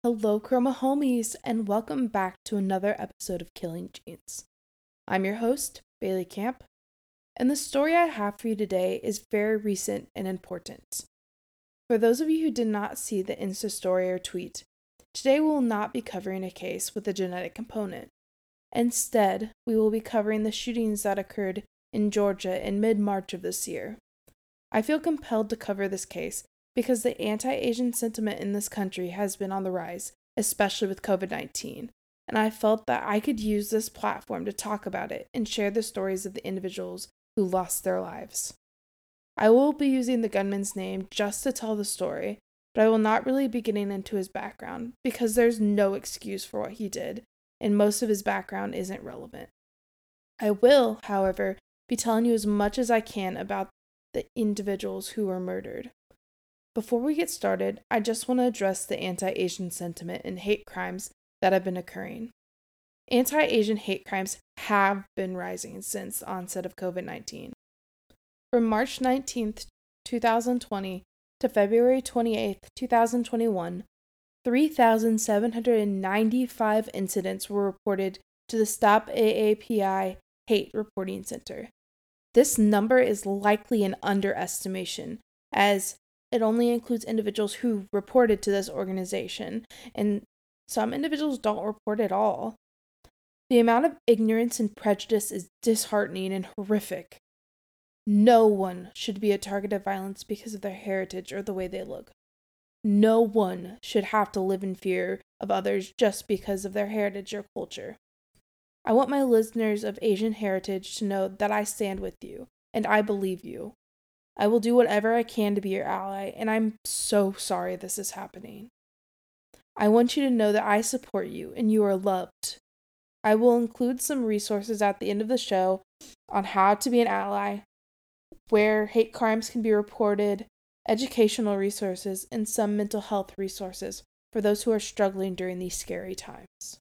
Hello, Chroma homies, and welcome back to another episode of Killing Genes. I'm your host, Bailey Camp, and the story I have for you today is very recent and important. For those of you who did not see the Insta story or tweet, today we will not be covering a case with a genetic component. Instead, we will be covering the shootings that occurred in Georgia in mid-March of this year. I feel compelled to cover this case because the anti-Asian sentiment in this country has been on the rise, especially with COVID-19, and I felt that I could use this platform to talk about it and share the stories of the individuals who lost their lives. I will be using the gunman's name just to tell the story, but I will not really be getting into his background because there's no excuse for what he did, and most of his background isn't relevant. I will, however, be telling you as much as I can about the individuals who were murdered. Before we get started, I just want to address the anti-Asian sentiment and hate crimes that have been occurring. Anti-Asian hate crimes have been rising since the onset of COVID-19. From March 19th, 2020 to February 28th, 2021, 3,795 incidents were reported to the Stop AAPI Hate Reporting Center. This number is likely an underestimation, as it only includes individuals who reported to this organization, and some individuals don't report at all. The amount of ignorance and prejudice is disheartening and horrific. No one should be a target of violence because of their heritage or the way they look. No one should have to live in fear of others just because of their heritage or culture. I want my listeners of Asian heritage to know that I stand with you, and I believe you. I will do whatever I can to be your ally, and I'm so sorry this is happening. I want you to know that I support you, and you are loved. I will include some resources at the end of the show on how to be an ally, where hate crimes can be reported, educational resources, and some mental health resources for those who are struggling during these scary times.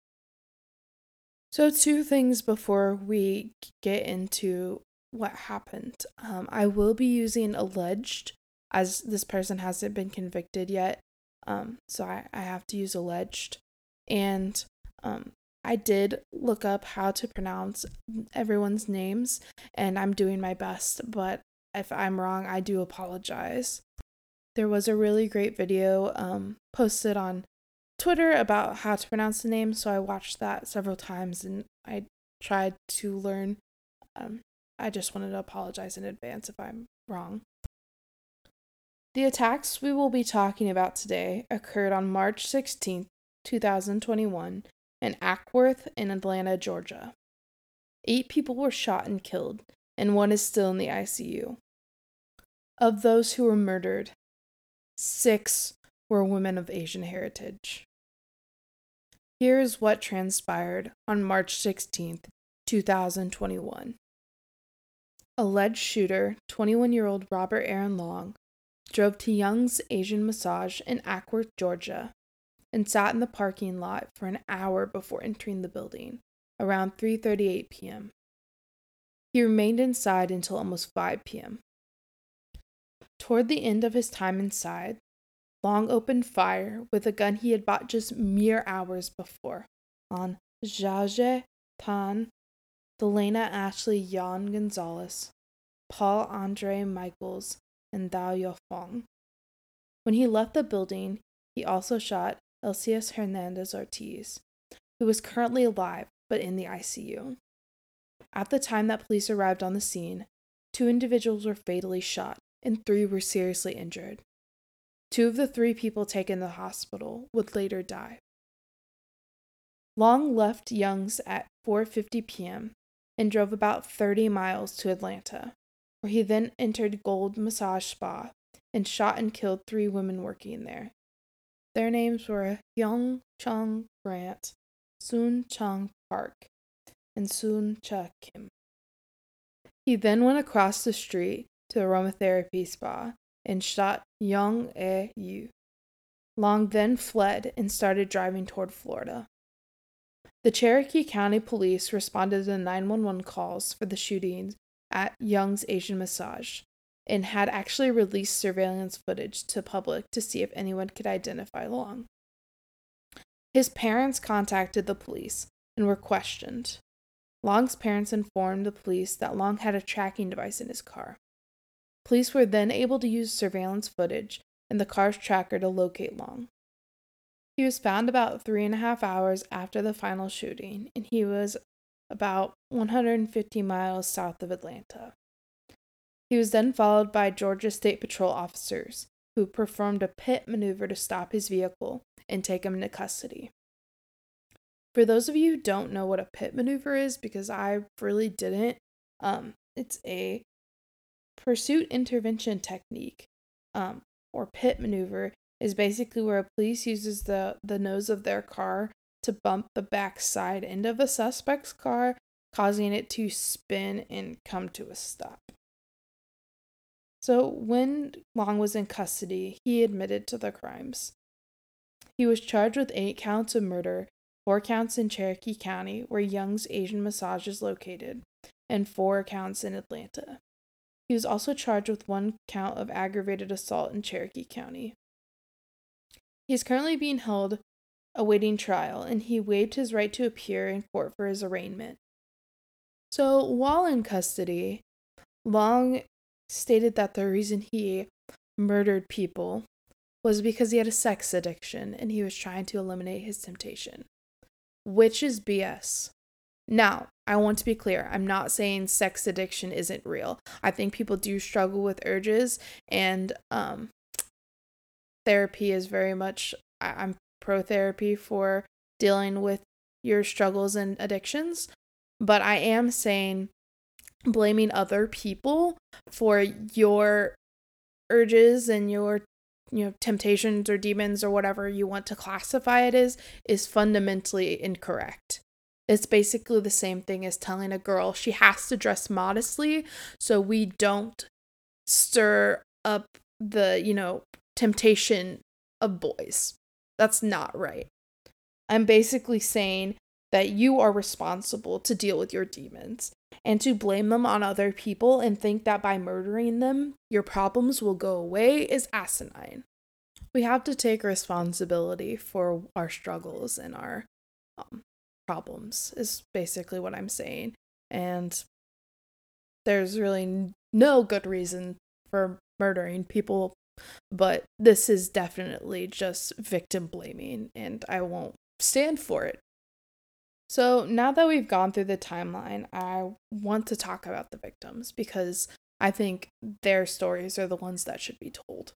So, two things before we get into what happened. I will be using alleged, as this person hasn't been convicted yet. So I have to use alleged. And I did look up how to pronounce everyone's names, and I'm doing my best, but if I'm wrong, I do apologize. There was a really great video posted on Twitter about how to pronounce the name, so I watched that several times and I tried to learn. I just wanted to apologize in advance if I'm wrong. The attacks we will be talking about today occurred on March 16th, 2021 in Acworth in Atlanta, Georgia. 8 people were shot and killed, and 1 is still in the ICU. Of those who were murdered, 6 were women of Asian heritage. Here is what transpired on March 16th, 2021. Alleged shooter, 21-year-old Robert Aaron Long, drove to Young's Asian Massage in Acworth, Georgia, and sat in the parking lot for an hour before entering the building, around 3:38 p.m. He remained inside until almost 5 p.m. Toward the end of his time inside, Long opened fire with a gun he had bought just mere hours before on Jaje Tan, Delana Ashley Yan Gonzalez, Paul Andre Michaels, and Dao Yofong. When he left the building, he also shot Elcias Hernandez Ortiz, who was currently alive but in the ICU. At the time that police arrived on the scene, 2 individuals were fatally shot and 3 were seriously injured. 2 of the 3 people taken to the hospital would later die. Long left Young's at 4:50 p.m. and drove about 30 miles to Atlanta, where he then entered Gold Massage Spa and shot and killed 3 women working there. Their names were Hyung Chung Grant, Soon Chung Park, and Soon Cha Kim. He then went across the street to the aromatherapy spa and shot Young Yu. Long then fled and started driving toward Florida. The Cherokee County Police responded to 911 calls for the shootings at Young's Asian Massage and had actually released surveillance footage to the public to see if anyone could identify Long. His parents contacted the police and were questioned. Long's parents informed the police that Long had a tracking device in his car. Police were then able to use surveillance footage and the car's tracker to locate Long. He was found about 3.5 hours after the final shooting, and he was about 150 miles south of Atlanta. He was then followed by Georgia State Patrol officers, who performed a pit maneuver to stop his vehicle and take him into custody. For those of you who don't know what a pit maneuver is, because I really didn't, it's a pursuit intervention technique, or pit maneuver is basically where a police uses the nose of their car to bump the back side end of a suspect's car, causing it to spin and come to a stop. So when Long was in custody, he admitted to the crimes. He was charged with 8 counts of murder, 4 counts in Cherokee County, where Young's Asian Massage is located, and 4 counts in Atlanta. He was also charged with 1 count of aggravated assault in Cherokee County. He is currently being held awaiting trial, and he waived his right to appear in court for his arraignment. So while in custody, Long stated that the reason he murdered people was because he had a sex addiction and he was trying to eliminate his temptation, which is BS. Now, I want to be clear. I'm not saying sex addiction isn't real. I think people do struggle with urges, and therapy is very much, I'm pro therapy for dealing with your struggles and addictions, but I am saying blaming other people for your urges and your temptations or demons or whatever you want to classify it as is fundamentally incorrect. It's basically the same thing as telling a girl she has to dress modestly so we don't stir up the, temptation of boys. That's not right. I'm basically saying that you are responsible to deal with your demons, and to blame them on other people and think that by murdering them, your problems will go away is asinine. We have to take responsibility for our struggles and our problems, is basically what I'm saying. And there's really no good reason for murdering people, but this is definitely just victim blaming, and I won't stand for it. So now that we've gone through the timeline, I want to talk about the victims because I think their stories are the ones that should be told.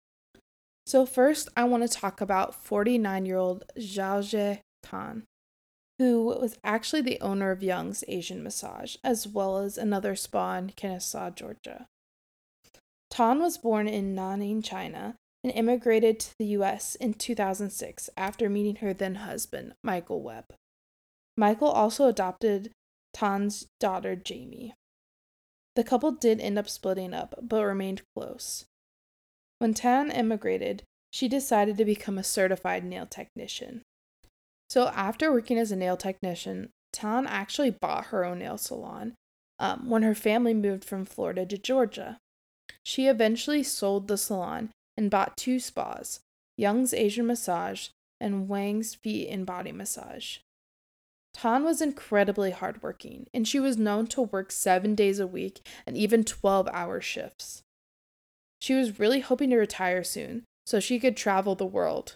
So first, I want to talk about 49-year-old Xiaojie Tan, who was actually the owner of Young's Asian Massage, as well as another spa in Kennesaw, Georgia. Tan was born in Nanning, China, and immigrated to the U.S. in 2006 after meeting her then-husband, Michael Webb. Michael also adopted Tan's daughter, Jamie. The couple did end up splitting up, but remained close. When Tan immigrated, she decided to become a certified nail technician. So after working as a nail technician, Tan actually bought her own nail salon when her family moved from Florida to Georgia. She eventually sold the salon and bought 2 spas, Young's Asian Massage and Wang's Feet and Body Massage. Tan was incredibly hardworking, and she was known to work 7 days a week and even 12-hour shifts. She was really hoping to retire soon, so she could travel the world.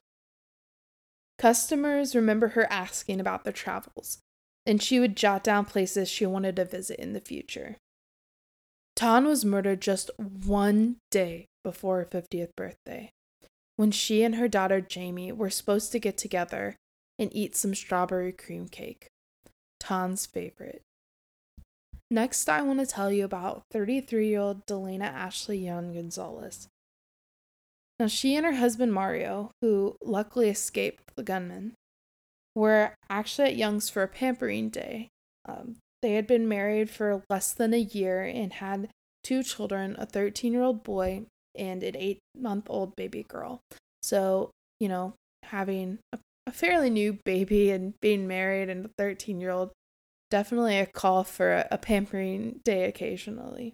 Customers remember her asking about their travels, and she would jot down places she wanted to visit in the future. Tan was murdered just 1 day before her 50th birthday, when she and her daughter Jamie were supposed to get together and eat some strawberry cream cake, Tan's favorite. Next, I want to tell you about 33-year-old Delana Ashley Young Gonzalez. Now, she and her husband Mario, who luckily escaped the gunman, were actually at Young's for a pampering day. They had been married for less than a year and had 2 children, a 13-year-old boy and an 8-month-old baby girl. So, having a fairly new baby and being married and a 13-year-old, definitely a call for a pampering day occasionally.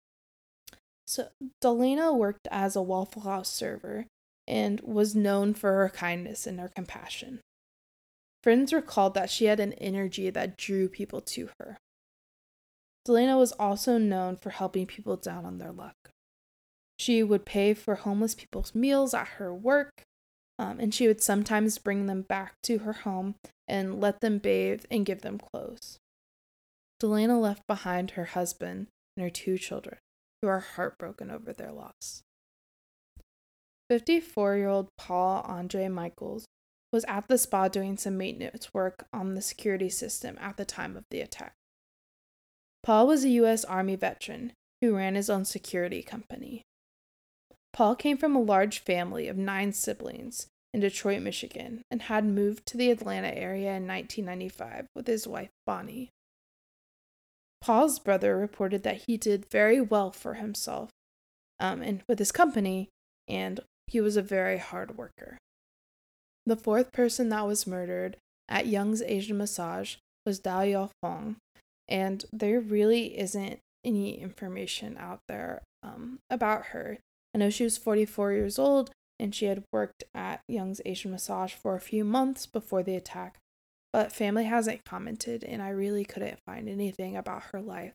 So Delana worked as a Waffle House server and was known for her kindness and her compassion. Friends recalled that she had an energy that drew people to her. Delana was also known for helping people down on their luck. She would pay for homeless people's meals at her work, and she would sometimes bring them back to her home and let them bathe and give them clothes. Delana left behind her husband and her 2 children, who are heartbroken over their loss. 54-year-old Paul Andre Michaels was at the spa doing some maintenance work on the security system at the time of the attack. Paul was a U.S. Army veteran who ran his own security company. Paul came from a large family of 9 siblings in Detroit, Michigan, and had moved to the Atlanta area in 1995 with his wife, Bonnie. Paul's brother reported that he did very well for himself and with his company, and he was a very hard worker. The 4th person that was murdered at Young's Asian Massage was Dao Yao Fong, and there really isn't any information out there about her. I know she was 44 years old, and she had worked at Young's Asian Massage for a few months before the attack, but family hasn't commented, and I really couldn't find anything about her life.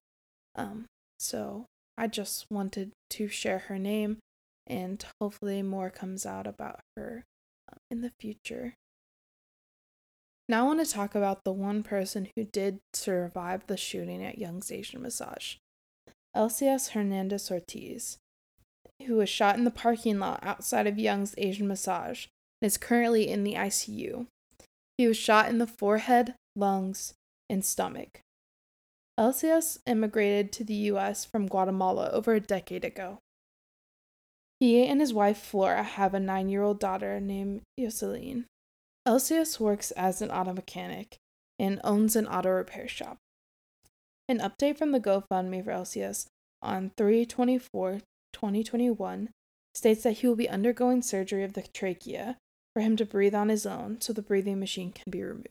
So I just wanted to share her name, and hopefully more comes out about her in the future. Now I want to talk about the one person who did survive the shooting at Young's Asian Massage, Elcias Hernandez Ortiz, who was shot in the parking lot outside of Young's Asian Massage and is currently in the ICU. He was shot in the forehead, lungs, and stomach. Elcias immigrated to the U.S. from Guatemala over a decade ago. He and his wife Flora have a 9-year-old daughter named Yoseline. Elcias works as an auto mechanic and owns an auto repair shop. An update from the GoFundMe for Elcias on 3/24/2021 states that he will be undergoing surgery of the trachea for him to breathe on his own so the breathing machine can be removed.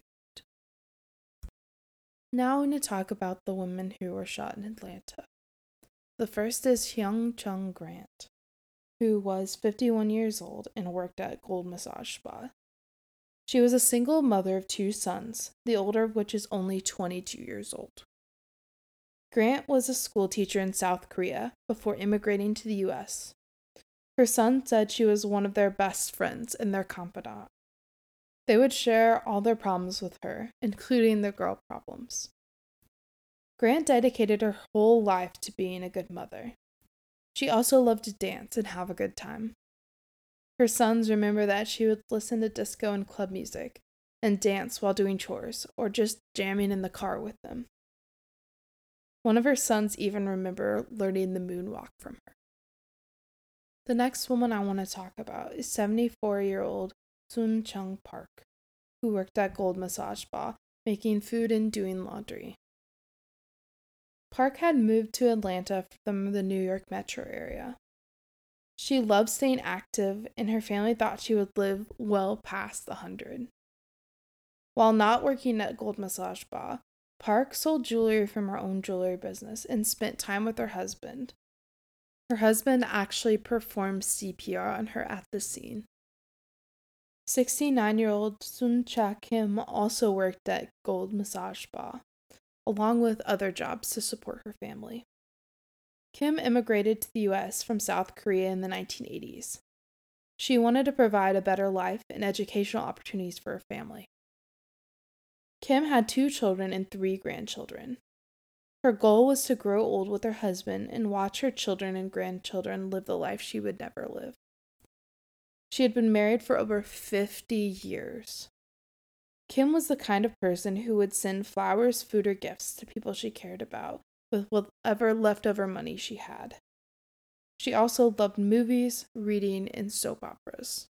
Now I'm going to talk about the women who were shot in Atlanta. The first is Hyung Chung Grant, who was 51 years old and worked at Gold Massage Spa. She was a single mother of 2 sons, the older of which is only 22 years old. Grant was a school teacher in South Korea before immigrating to the U.S. Her son said she was one of their best friends and their confidant. They would share all their problems with her, including their girl problems. Grant dedicated her whole life to being a good mother. She also loved to dance and have a good time. Her sons remember that she would listen to disco and club music and dance while doing chores or just jamming in the car with them. One of her sons even remember learning the moonwalk from her. The next woman I want to talk about is 74-year-old Sun Chung Park, who worked at Gold Massage Spa, making food and doing laundry. Park had moved to Atlanta from the New York metro area. She loved staying active, and her family thought she would live well past 100. While not working at Gold Massage Spa, Park sold jewelry from her own jewelry business and spent time with her husband. Her husband actually performed CPR on her at the scene. 69-year-old Sun Cha Kim also worked at Gold Massage Spa, along with other jobs to support her family. Kim immigrated to the U.S. from South Korea in the 1980s. She wanted to provide a better life and educational opportunities for her family. Kim had 2 children and 3 grandchildren. Her goal was to grow old with her husband and watch her children and grandchildren live the life she would never live. She had been married for over 50 years. Kim was the kind of person who would send flowers, food, or gifts to people she cared about with whatever leftover money she had. She also loved movies, reading, and soap operas.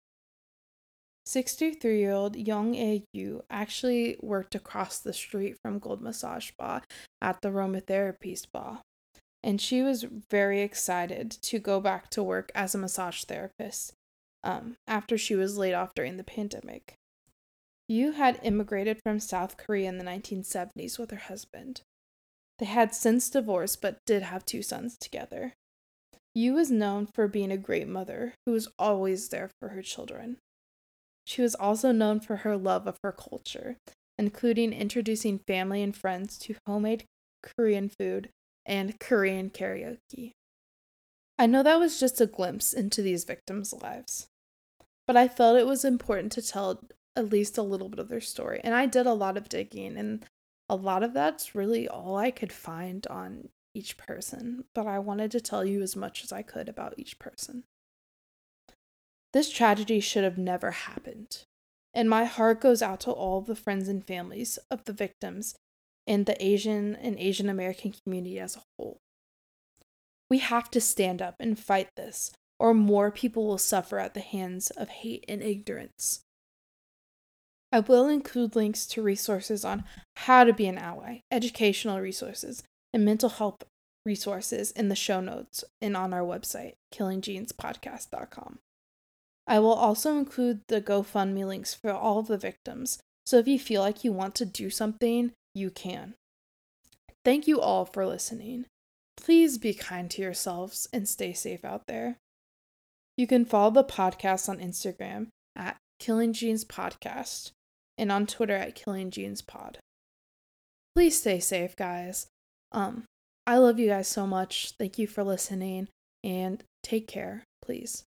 63-year-old Young A-Yu actually worked across the street from Gold Massage Spa at the Aromatherapy Spa, and she was very excited to go back to work as a massage therapist after she was laid off during the pandemic. Yu had immigrated from South Korea in the 1970s with her husband. They had since divorced but did have 2 sons together. Yu was known for being a great mother who was always there for her children. She was also known for her love of her culture, including introducing family and friends to homemade Korean food and Korean karaoke. I know that was just a glimpse into these victims' lives, but I felt it was important to tell at least a little bit of their story. And I did a lot of digging, and a lot of that's really all I could find on each person, but I wanted to tell you as much as I could about each person. This tragedy should have never happened, and my heart goes out to all the friends and families of the victims and the Asian American community as a whole. We have to stand up and fight this, or more people will suffer at the hands of hate and ignorance. I will include links to resources on how to be an ally, educational resources, and mental health resources in the show notes and on our website, killingjeanspodcast.com. I will also include the GoFundMe links for all of the victims, so if you feel like you want to do something, you can. Thank you all for listening. Please be kind to yourselves and stay safe out there. You can follow the podcast on Instagram at Killing Jeans Podcast and on Twitter at Killing Jeans Pod. Please stay safe, guys. I love you guys so much. Thank you for listening, and take care, please.